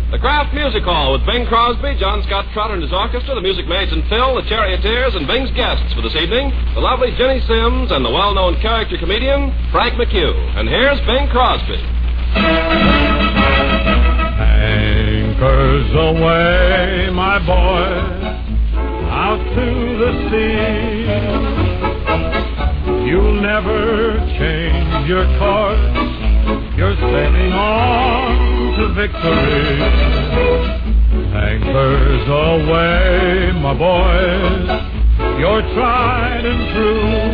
The Kraft Music Hall with Bing Crosby, John Scott Trotter and his orchestra, the Music Maidens and Phil, the Charioteers, and Bing's guests for this evening, the lovely Jenny Sims and the well-known character comedian, Frank McHugh. And here's Bing Crosby. Anchors away, my boy, out to the sea. You'll never change your course. You're sailing on to victory. Anchors away, my boys. You're tried and true.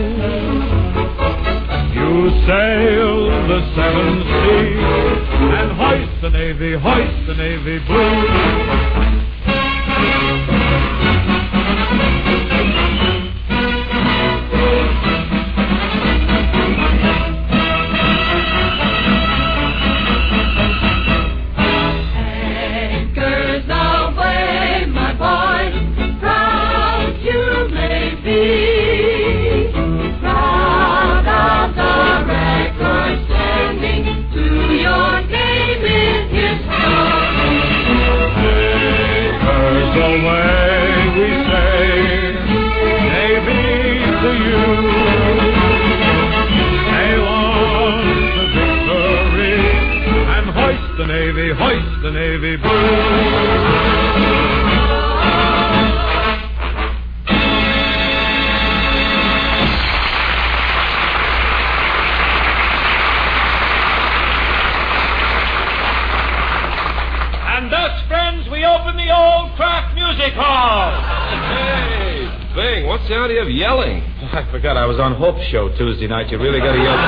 You sail the seven seas and hoist the Navy blue. Hoist the Navy blue. And thus, friends, we open the old Kraft Music Hall. Hey, Bing, what's the idea of yelling? Oh, I forgot I was on Hope's show Tuesday night. You really got to yell.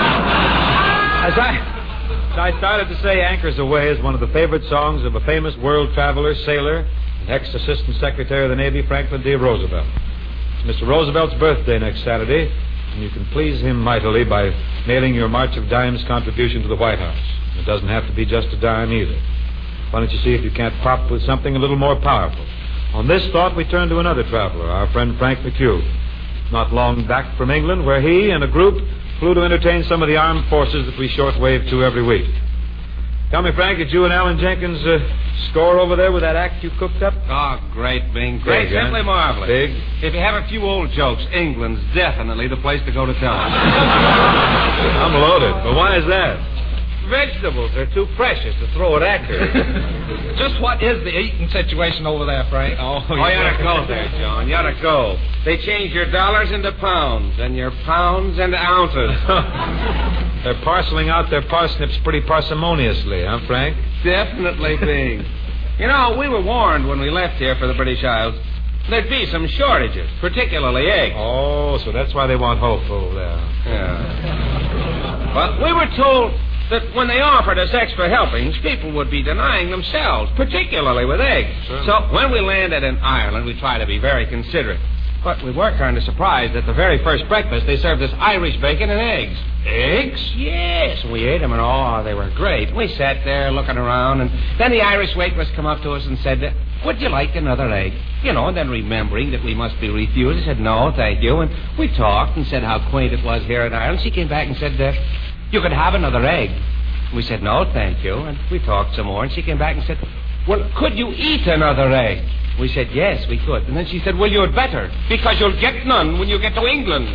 I started to say Anchors Away is one of the favorite songs of a famous world traveler, sailor, and ex-assistant secretary of the Navy, Franklin D. Roosevelt. It's Mr. Roosevelt's birthday next Saturday, and you can please him mightily by mailing your March of Dimes contribution to the White House. It doesn't have to be just a dime either. Why don't you see if you can't pop with something a little more powerful? On this thought, we turn to another traveler, our friend Frank McHugh. Not long back from England, where he and a group flew to entertain some of the armed forces that we shortwave to every week. Tell me, Frank, did you and Alan Jenkins score over there with that act you cooked up? Oh, great, Bing. Great, simply marvelous. Big? If you have a few old jokes, England's definitely the place to go to tell them. I'm loaded. But why is that? Vegetables are too precious to throw at actors. Just what is the eating situation over there, Frank? Oh, you ought to go there, John. You ought to go. They change your dollars into pounds and your pounds into ounces. They're parceling out their parsnips pretty parsimoniously, huh, Frank? Definitely, Bing. You know, we were warned when we left here for the British Isles there'd be some shortages, particularly eggs. Oh, so that's why they want Hope over there. Yeah. But we were told that when they offered us extra helpings, people would be denying themselves, particularly with eggs. Sure. So when we landed in Ireland, we tried to be very considerate. But we were kind of surprised at the very first breakfast they served us Irish bacon and eggs. Eggs? Yes, we ate them, and oh, they were great. We sat there looking around, and then the Irish waitress come up to us and said, would you like another egg? You know, and then remembering that we must be refused, I said, no, thank you. And we talked and said how quaint it was here in Ireland. She came back and said, you could have another egg. We said, no, thank you. And we talked some more, and she came back and said, well, could you eat another egg? We said, yes, we could. And then she said, well, you'd better, because you'll get none when you get to England.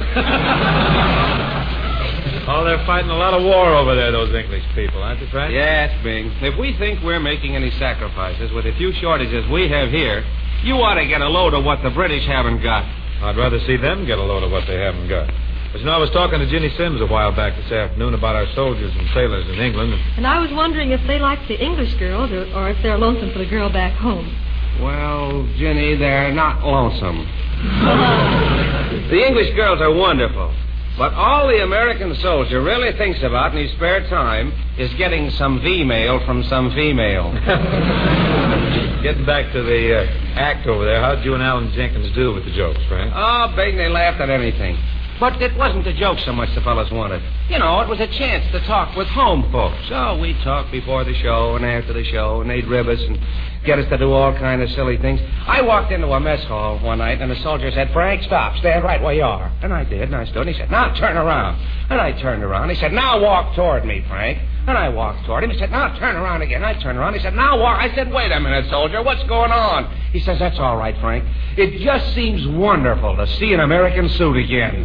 Oh, they're fighting a lot of war over there, those English people, aren't they, Frank? Yes, Bing. If we think we're making any sacrifices with the few shortages we have here, you ought to get a load of what the British haven't got. I'd rather see them get a load of what they haven't got. But, you know, I was talking to Ginny Sims a while back this afternoon about our soldiers and sailors in England. And I was wondering if they like the English girls or if they're lonesome for the girl back home. Well, Ginny, they're not lonesome. The English girls are wonderful. But all the American soldier really thinks about in his spare time is getting some V-mail from some female. Getting back to the act over there, how'd you and Alan Jenkins do with the jokes, Frank? Oh, Bing, they laughed at anything. But it wasn't the joke so much the fellas wanted. You know, it was a chance to talk with home folks. So we talked before the show and after the show, and they'd rib us and get us to do all kind of silly things. I walked into a mess hall one night, and the soldier said, Frank, stop. Stand right where you are. And I did, and I stood. And he said, now turn around. And I turned around. He said, now walk toward me, Frank. And I walked toward him. He said, now turn around again. I turned around. He said, now walk. I said, wait a minute, soldier. What's going on? He says, that's all right, Frank. It just seems wonderful to see an American suit again.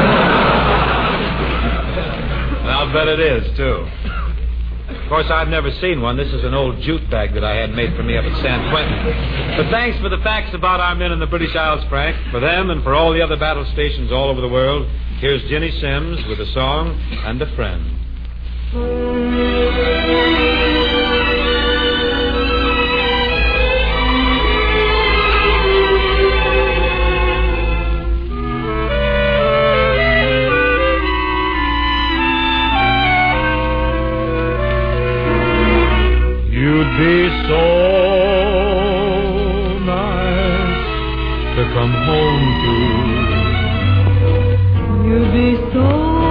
I'll bet it is, too. Of course, I've never seen one. This is an old jute bag that I had made for me up at San Quentin. But thanks for the facts about our men in the British Isles, Frank. For them and for all the other battle stations all over the world, here's Ginny Simms with a song and a friend. You'd be so nice to come home to. You'd be so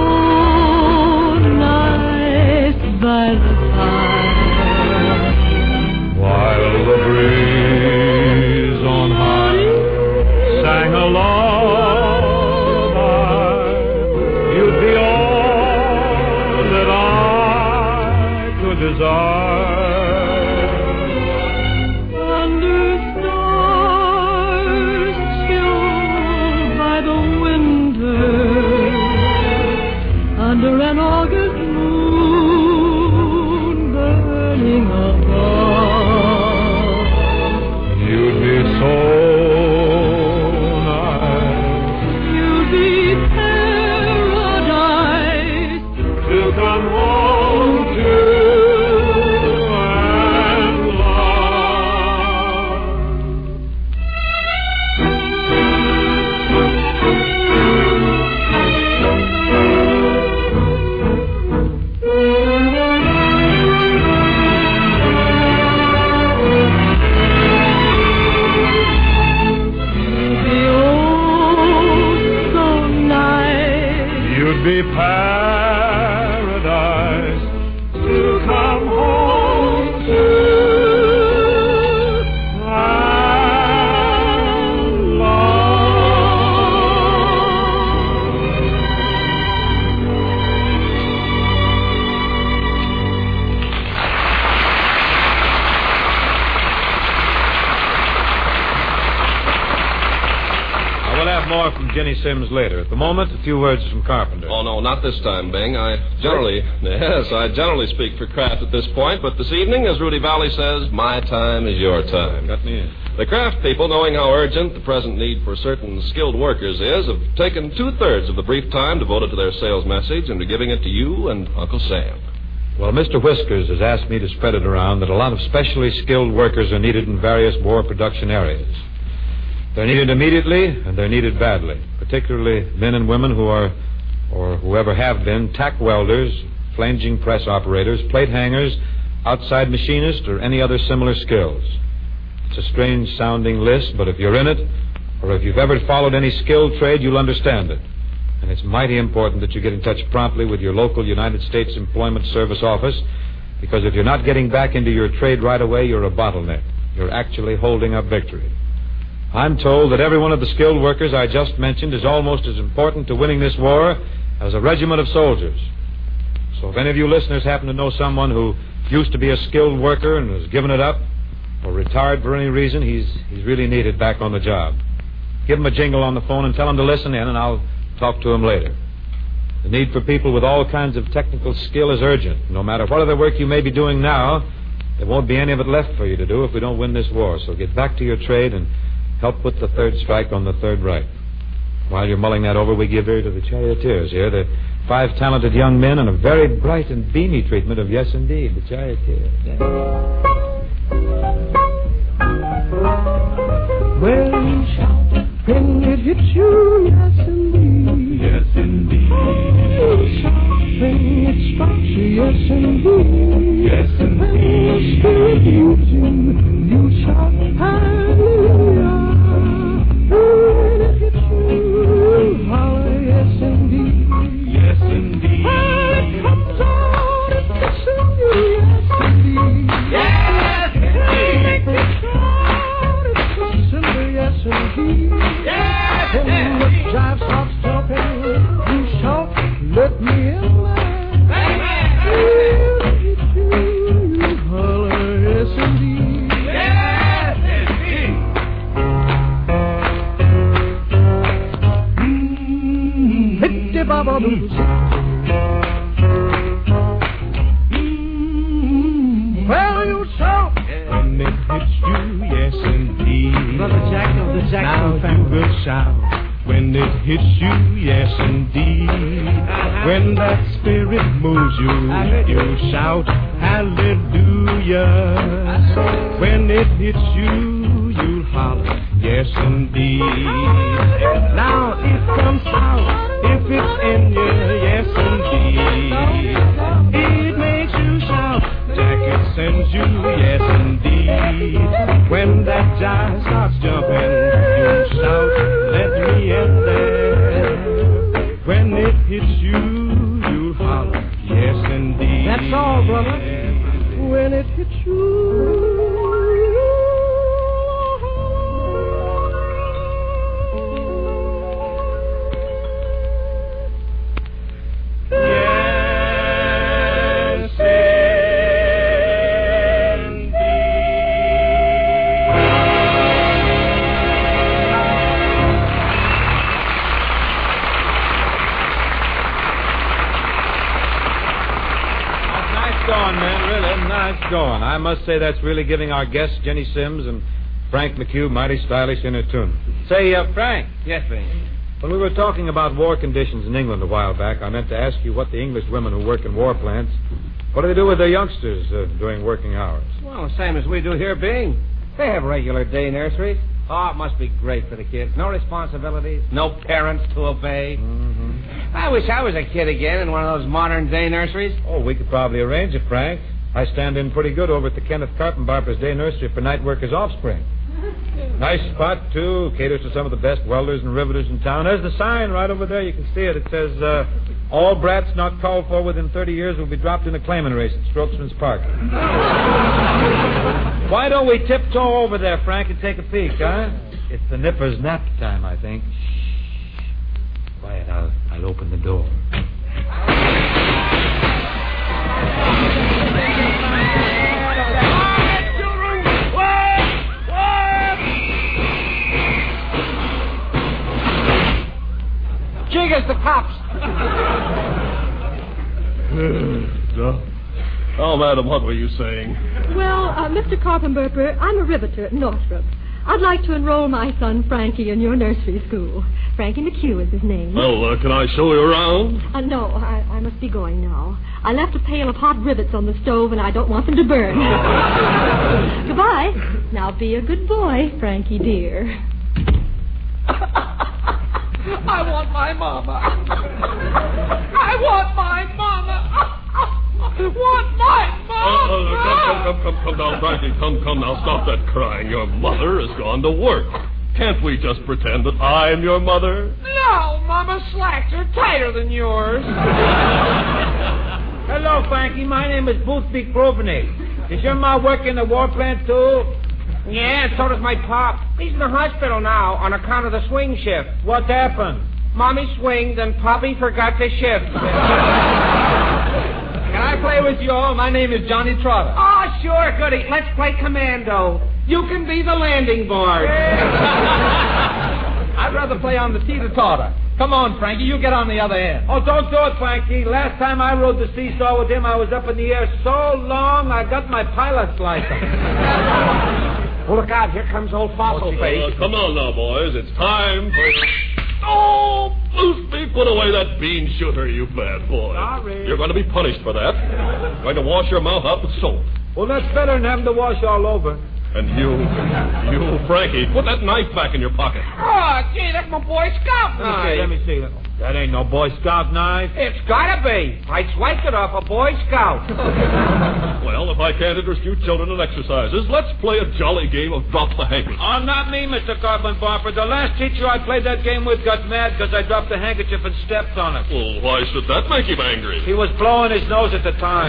nice by the fire, while the breeze on high sang a lullaby. You'd be all that I could desire. Under an August moon burning above, you'd be so nice. You'd be paradise to come home to and love. Be paradise to come home to and We'll have more from Ginny Simms later. At the moment, a few words from Carpenter. Oh, no, not this time, Bing. I generally speak for Kraft at this point, but this evening, as Rudy Valley says, my time is your time. Got me in. The Kraft people, knowing how urgent the present need for certain skilled workers is, have taken 2/3 of the brief time devoted to their sales message and are giving it to you and Uncle Sam. Well, Mr. Whiskers has asked me to spread it around that a lot of specially skilled workers are needed in various war production areas. They're needed immediately, and they're needed badly, particularly men and women who are, or whoever have been, tack welders, flanging press operators, plate hangers, outside machinists, or any other similar skills. It's a strange-sounding list, but if you're in it, or if you've ever followed any skilled trade, you'll understand it. And it's mighty important that you get in touch promptly with your local United States Employment Service office, because if you're not getting back into your trade right away, you're a bottleneck. You're actually holding up victory. I'm told that every one of the skilled workers I just mentioned is almost as important to winning this war as a regiment of soldiers. So if any of you listeners happen to know someone who used to be a skilled worker and has given it up or retired for any reason, he's really needed back on the job. Give him a jingle on the phone and tell him to listen in, and I'll talk to him later. The need for people with all kinds of technical skill is urgent. No matter what other work you may be doing now, there won't be any of it left for you to do if we don't win this war. So get back to your trade and help put the third strike on the Third Reich. While you're mulling that over, we give ear to the Charioteers here. They're 5 talented young men and a very bright and beamy treatment of Yes Indeed, the Charioteers. Yeah. Well, shout when it hits you, yes indeed. Yes, indeed. Shout when it strikes you, yes indeed. Yes, indeed. When the spirit moves you, you shout hallelujah. When it hits you, holler, yes indeed. Yes, indeed. When it comes out, it's kissing you, yes indeed. Yes, indeed. When it out, it's kissing you, yes indeed. Yes, When the jive starts talking, you shout, let me in there. bubbles. Well, you shout when it hits you, yes indeed. Brother Jack of the Jackson family. You will shout when it hits you, yes indeed. When that spirit moves you, you shout hallelujah. When it hits you, you holler, yes indeed. Now it comes out if it's in you, yes indeed. It makes you shout, Jack, it sends you, yes indeed. When that jive starts jumping, you shout, let me in there. When it hits you, you holler, yes indeed. That's all, brother. When it hits you. Going. I must say that's really giving our guests, Jenny Sims and Frank McHugh, mighty stylish in a tune. Say, Frank. Yes, Bing. When we were talking about war conditions in England a while back, I meant to ask you what the English women who work in war plants, what do they do with their youngsters during working hours? Well, same as we do here, Bing. They have regular day nurseries. Oh, it must be great for the kids. No responsibilities, no parents to obey. Mm-hmm. I wish I was a kid again in one of those modern day nurseries. Oh, we could probably arrange it, Frank. I stand in pretty good over at the Kenneth Karpenbarper's Day Nursery for night workers' offspring. Nice spot, too. Caters to some of the best welders and riveters in town. There's the sign right over there. You can see it. It says, all brats not called for within 30 years will be dropped in a claiming race at Strokesman's Park. Why don't we tiptoe over there, Frank, and take a peek, huh? It's the nipper's nap time, I think. Shh. Quiet, I'll open the door. Jiggers, the cops. Oh, madam, what were you saying? Well, Mr. Karpenberper, I'm a riveter at Northrop. I'd like to enroll my son Frankie in your nursery school. Frankie McHugh is his name. Well, can I show you around? No, I must be going now. I left a pail of hot rivets on the stove, and I don't want them to burn. Goodbye. Now be a good boy, Frankie dear. I want my mama. I want my mama. Want my mama. Come down, Frankie. Come now. Stop that crying. Your mother has gone to work. Can't we just pretend that I'm your mother? No, Mama's slacks are tighter than yours. Hello, Frankie. My name is Boothby Grosveney. Does your ma work in the war plant, too? Yeah, and so does my pop. He's in the hospital now on account of the swing shift. What happened? Mommy swinged and Poppy forgot to shift. Can I play with you all? My name is Johnny Trotter. Oh, sure, goody. Let's play commando. You can be the landing board. I'd rather play on the teeter-totter. Come on, Frankie, you get on the other end. Oh, don't do it, Frankie. Last time I rode the seesaw with him, I was up in the air so long, I got my pilot's license. Well, look out. Here comes old Fossil Face. Come on now, boys. It's time for... Oh, Boothby, put away that bean shooter, you bad boy. Sorry. You're going to be punished for that. Going to wash your mouth out with soap. Well, that's better than having to wash all over. And you, Frankie, put that knife back in your pocket. Oh, gee, that's my Boy Scout knife. Let me see. That ain't no Boy Scout knife. It's gotta be. I swiped it off a Boy Scout. Well, if I can't interest you children in exercises, let's play a jolly game of drop the handkerchief. Oh, not me, Mr. Karpenbarper. The last teacher I played that game with got mad because I dropped the handkerchief and stepped on it. Well, why should that make him angry? He was blowing his nose at the time.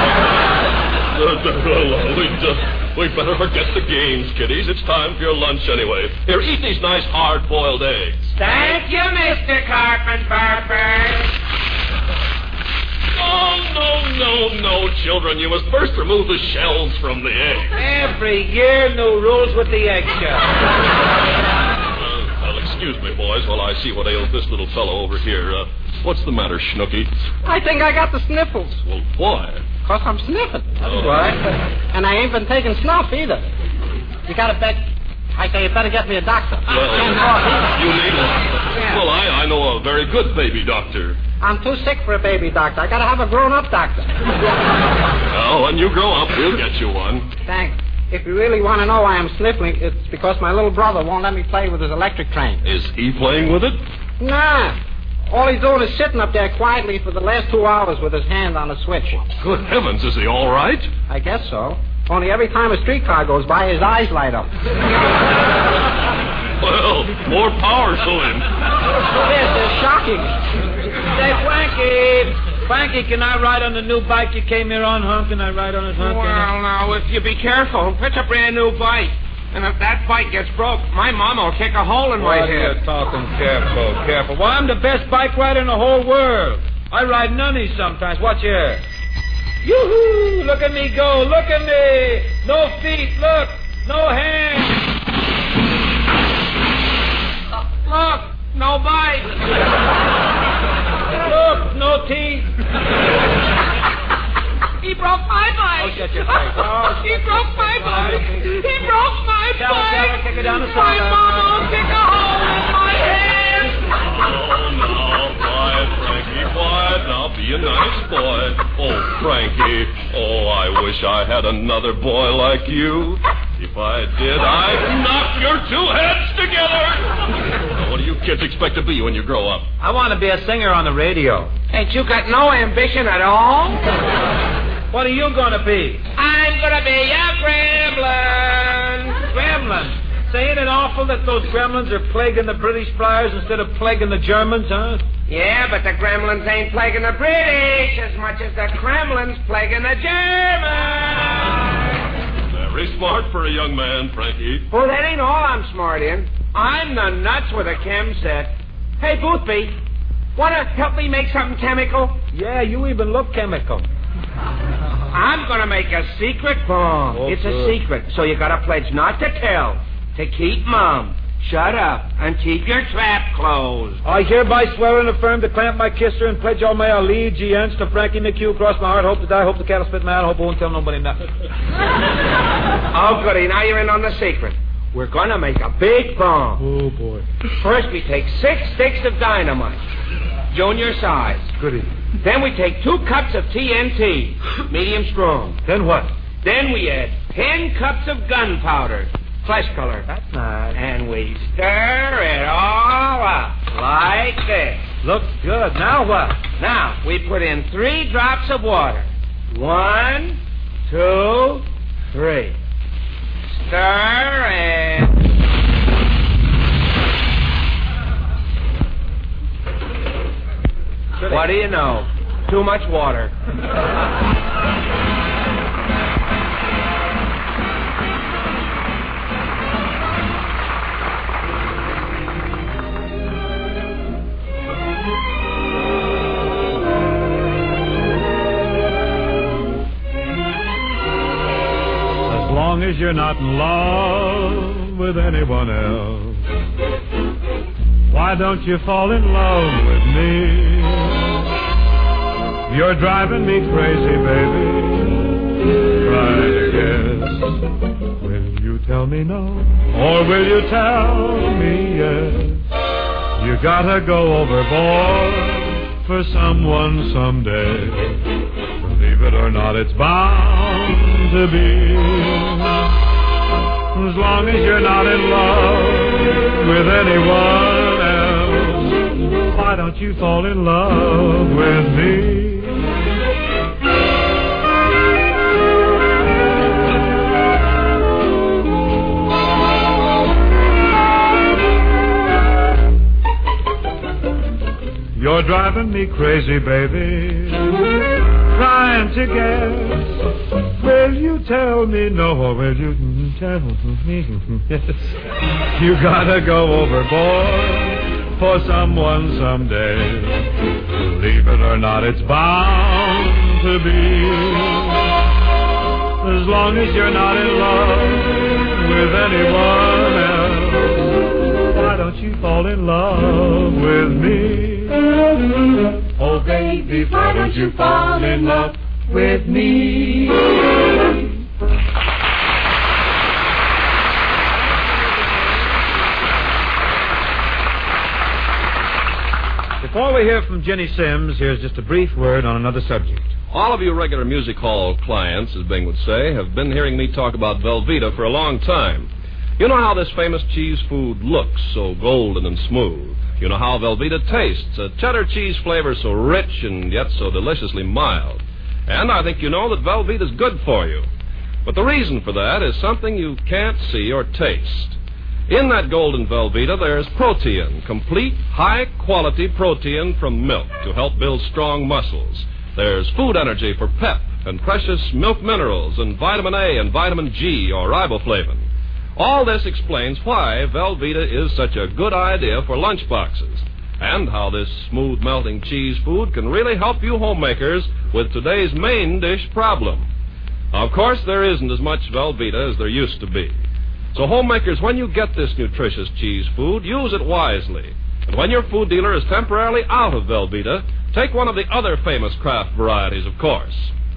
We'd better forget the games, kiddies. It's time for your lunch anyway. Here, eat these nice hard-boiled eggs. Thank you, Mr. Karpenbarper. No, children. You must first remove the shells from the egg. Every year, new rules with the eggshell. Well, excuse me, boys, while I see what ails this little fellow over here. What's the matter, Snooky? I think I got the sniffles. Well, why? 'Cause I'm sniffing. That's why. And I ain't been taking snuff either. You gotta bet. I say you better get me a doctor. Well, you need one. Yeah. Well, I know a very good baby doctor. I'm too sick for a baby doctor. I gotta have a grown-up doctor. Well, when you grow up, we'll get you one. Thanks. If you really want to know why I'm sniffling, it's because my little brother won't let me play with his electric train. Is he playing with it? Nah. All he's doing is sitting up there quietly for the last 2 hours with his hand on the switch. Good heavens, is he all right? I guess so. Only every time a streetcar goes by, his eyes light up. Well, more power to him. This is shocking. Say, Frankie, can I ride on the new bike you came here on, huh? Can I ride on it, huh? Well, now, if you be careful, it's a brand new bike. And if that bike gets broke, my mama will kick a hole in my You're head. talking careful. Well, I'm the best bike rider in the whole world. I ride nunnies sometimes. Watch here. Yoo-hoo! Look at me go. Look at me. No feet. Look. No hands. Look, no bike. Look, no teeth. He broke my bike. Oh, shut your face. Oh, He broke my bike. He broke my Tell her, bike. kick it down the My side. mama will kick a hole in my head. Oh, now, quiet, Frankie, quiet. Now, be a nice boy. Oh, Frankie. Oh, I wish I had another boy like you. If I did, I'd knock your two heads together. Now, what do you kids expect to be when you grow up? I want to be a singer on the radio. Ain't you got no ambition at all? What are you going to be? I'm going to be a gremlin. Gremlin. Say, ain't it awful that those gremlins are plaguing the British flyers instead of plaguing the Germans, huh? Yeah, but the gremlins ain't plaguing the British as much as the Kremlin's plaguing the Germans. Very smart for a young man, Frankie. Well, that ain't all I'm smart in. I'm the nuts with a chem set. Hey, Boothby, want to help me make something chemical? Yeah, you even look chemical. I'm going to make a secret bomb. Oh, it's good. a secret, so you got to pledge not to tell, to keep mum. Shut up and keep your trap closed. I hereby swear and affirm to clamp my kisser and pledge all my allegiance to Frankie McHugh. Cross my heart, hope to die, hope the cattle spit my out, hope I won't tell nobody nothing. Oh, goody, now you're in on the secret. We're going to make a big bomb. Oh, boy. First, we take 6 sticks of dynamite, junior size. Goody. Then we take 2 cups of TNT, medium strong. Then what? Then we add 10 cups of gunpowder, flesh color. That's nice. And we stir it all up like this. Looks good. Now what? Now, we put in 3 drops of water. 1, 2, 3. Stir and... What do you know? Too much water. As long as you're not in love with anyone else, why don't you fall in love with me? You're driving me crazy, baby. Try to guess. Will you tell me no? Or will you tell me yes? You gotta go overboard for someone someday. Believe it or not, it's bound to be. As long as you're not in love with anyone else, why don't you fall in love with me? You're driving me crazy, baby. Trying to guess. Will you tell me no, or will you tell me yes? You gotta go overboard for someone someday. Believe it or not, it's bound to be. As long as you're not in love with anyone else, why don't you fall in love with me? Oh, baby, why don't you fall in love with me? Before we hear from Jenny Sims, here's just a brief word on another subject. All of you regular music hall clients, as Bing would say, have been hearing me talk about Velveeta for a long time. You know how this famous cheese food looks, so golden and smooth. You know how Velveeta tastes, a cheddar cheese flavor so rich and yet so deliciously mild. And I think you know that Velveeta's good for you. But the reason for that is something you can't see or taste. In that golden Velveeta, there's protein, complete, high-quality protein from milk to help build strong muscles. There's food energy for pep and precious milk minerals and vitamin A and vitamin G or riboflavin. All this explains why Velveeta is such a good idea for lunchboxes and how this smooth-melting cheese food can really help you homemakers with today's main dish problem. Of course, there isn't as much Velveeta as there used to be. So homemakers, when you get this nutritious cheese food, use it wisely. And when your food dealer is temporarily out of Velveeta, take one of the other famous Kraft varieties, of course.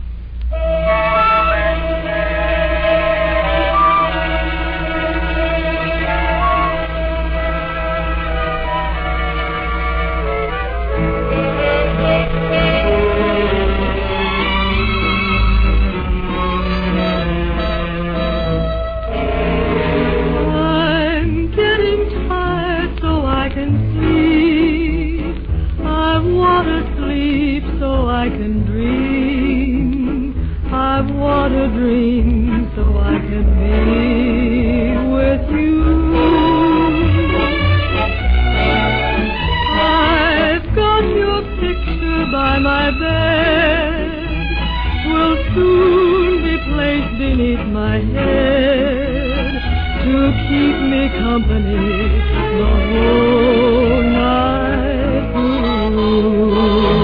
I can dream. I want to dream so I can be with you. I've got your picture by my bed. Will soon be placed beneath my head to keep me company the whole night through.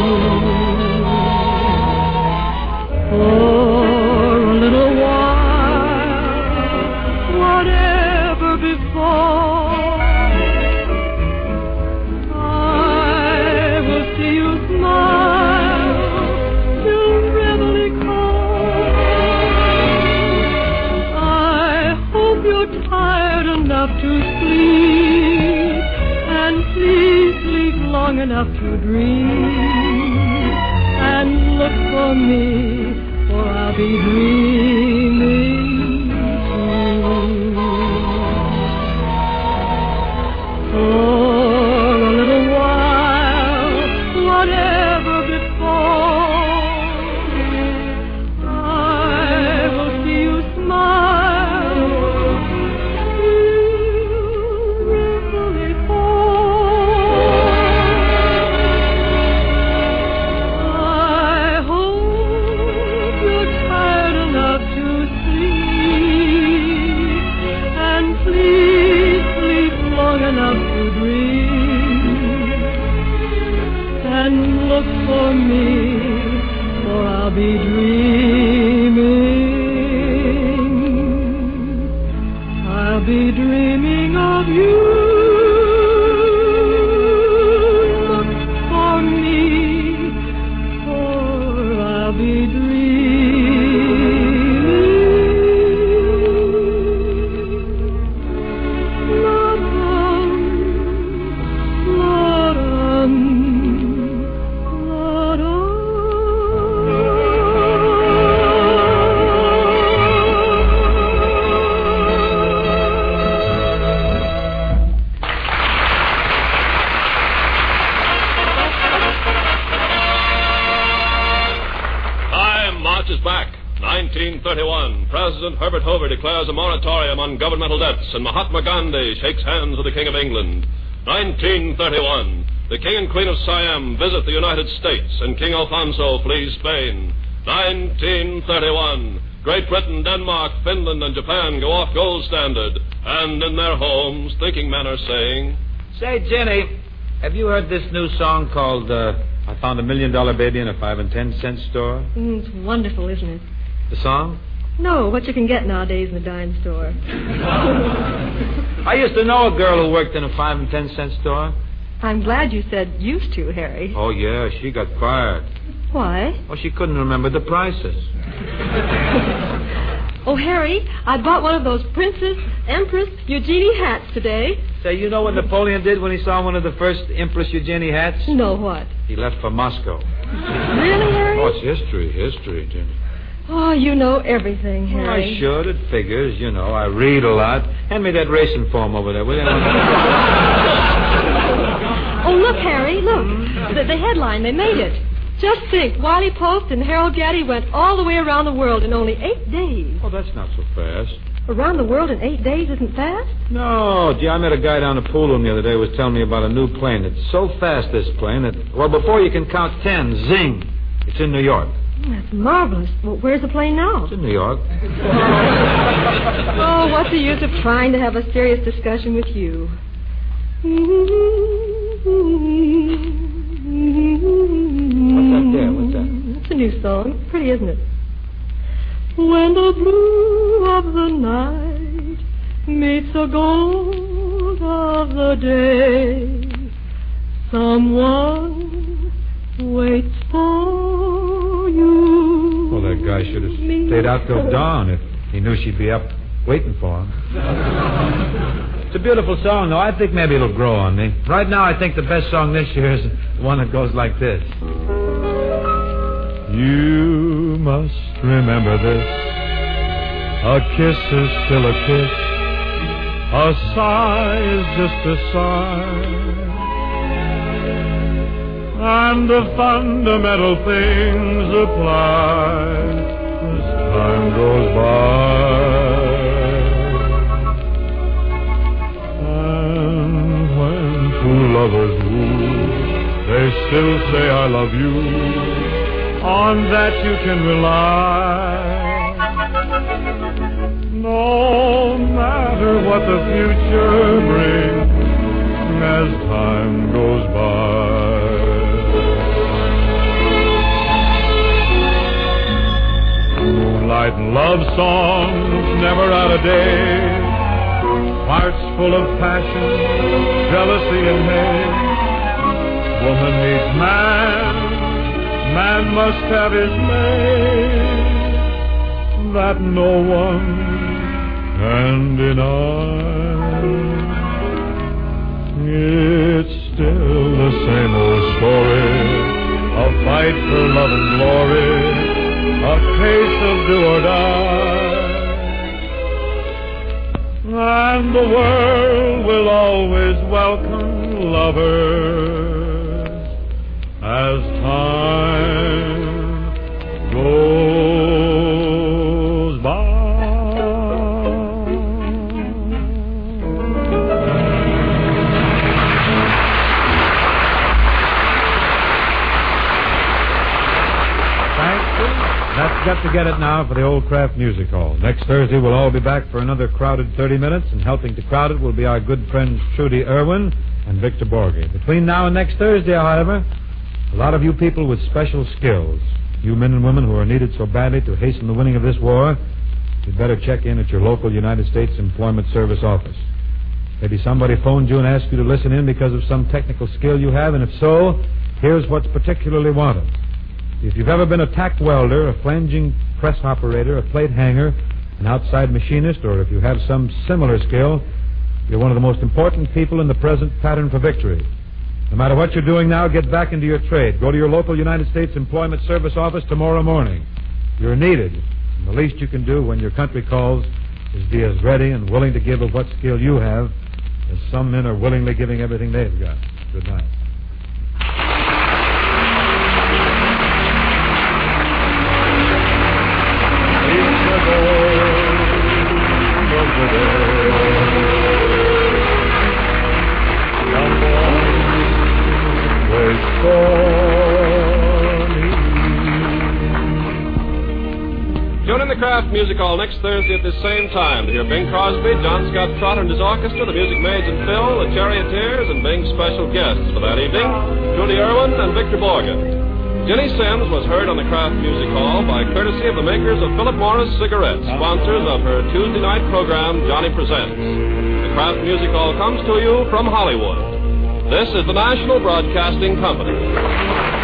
For a little while, whatever before, I will see you smile till reveille calls. I hope you're tired enough to sleep, and please sleep long enough to dream, and look for me, for I'll be dreaming too. For a little while, whatever before, I will see you smile till reveille falls. I hope you're tired enough to sleep, and please sleep long enough to dream, and look for me, for I'll be dreaming. I'll be dreaming of you. Look for me, for I'll be Marches back. 1931. President Herbert Hoover declares a moratorium on governmental debts, and Mahatma Gandhi shakes hands with the King of England. 1931. The King and Queen of Siam visit the United States, and King Alfonso flees Spain. 1931. Great Britain, Denmark, Finland, and Japan go off gold standard, and in their homes, thinking men are saying, Say, Jenny, have you heard this new song called I Found $1 Million Baby in a 5 and 10 cent store? It's wonderful, isn't it? The song? No, what you can get nowadays in the dime store. I used to know a girl who worked in a 5 and 10 cent store. I'm glad you said used to, Harry. Oh, yeah, she got fired. Why? Well, she couldn't remember the prices. Oh, Harry, I bought one of those Princess Empress Eugenie hats today. Say, you know what Napoleon did when he saw one of the first Empress Eugenie hats? No, what? He left for Moscow. Really, Harry? Oh, it's history, Jenny. Oh, you know everything, Well, Harry. I should. It figures, you know. I read a lot. Hand me that racing form over there, will you? Oh, look, Harry, look. The headline, they made it. Just think, Wiley Post and Harold Gaddy went all the way around the world in only 8 days. Oh, that's not so fast. Around the world in 8 days isn't fast? No, gee, I met a guy down at Pool Room the other day who was telling me about a new plane. It's so fast, this plane, that, well, before you can count 10, zing, it's in New York. That's marvelous. Well, where's the plane now? It's in New York. Oh, what's the use of trying to have a serious discussion with you? What's that there? What's that? It's a new song. Pretty, isn't it? When the blue of the night meets the gold of the day, someone waits for you. Well, that guy should have stayed out till dawn if he knew she'd be up waiting for him. It's a beautiful song, though. I think maybe it'll grow on me. Right now, I think the best song this year is the one that goes like this. You must remember this. A kiss is still a kiss. A sigh is just a sigh. And the fundamental things apply as time goes by. And when two lovers woo, they still say I love you. On that you can rely. No matter what the future brings as time goes by. Moonlight and love songs never out of date. Hearts full of passion, jealousy and hate. Woman needs man. Man must have his mate that no one can deny. It's still the same old story, a fight for love and glory, a case of do or die. And the world will always welcome lovers as time goes by. Thank you. That's got to get it now for the Old Kraft Music Hall. Next Thursday, we'll all be back for another crowded 30 minutes, and helping to crowd it will be our good friends Trudy Irwin and Victor Borge. Between now and next Thursday, however, a lot of you people with special skills, you men and women who are needed so badly to hasten the winning of this war, you'd better check in at your local United States Employment Service office. Maybe somebody phoned you and asked you to listen in because of some technical skill you have, and if so, here's what's particularly wanted. If you've ever been a tack welder, a flanging press operator, a plate hanger, an outside machinist, or if you have some similar skill, you're one of the most important people in the present pattern for victory. No matter what you're doing now, get back into your trade. Go to your local United States Employment Service office tomorrow morning. You're needed. And the least you can do when your country calls is be as ready and willing to give of what skill you have as some men are willingly giving everything they've got. Good night. Tune in the Kraft Music Hall next Thursday at the same time to hear Bing Crosby, John Scott Trotter and his orchestra, the Music Maids and Phil, the Charioteers, and Bing's special guests for that evening, Trudy Irwin and Victor Borge. Jenny Sims was heard on the Kraft Music Hall by courtesy of the makers of Philip Morris Cigarettes, sponsors of her Tuesday night program, Johnny Presents. The Kraft Music Hall comes to you from Hollywood. This is the National Broadcasting Company.